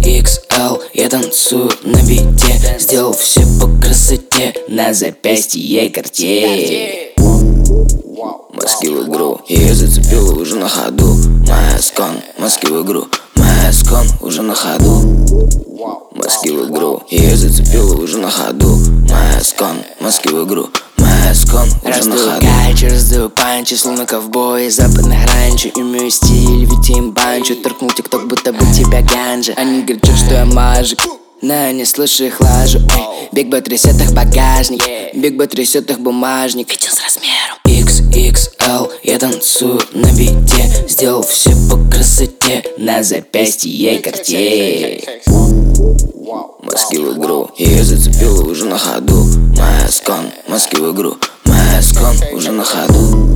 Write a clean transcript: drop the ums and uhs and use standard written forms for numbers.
XXL, я танцую на бите, сделал все по красоте, на запястье Cartier. Маски в игру, ее зацепила уже на ходу. Моя скон, маски в игру, моя скон уже на ходу. Маски в игру, ее зацепила уже на ходу. Моя скон, маски в игру, моя скон уже на ходу. Раздаю панчи, словно ковбой из западных ранчо. Имею стиль, ведь им банчу. Торкнул тикток, будто бы тебя ганджа. Они говорят, что я мажик, но не слышу их лажу. Биг Бой трясет их багажник, Биг Бой трясет их бумажник. Видео с размером XXL, я танцую на бите, сделал все по красоте, на запястье Cartier. Маски в игру, ее зацепила уже на ходу. Моя скон, маски в игру, моя скон уже на ходу.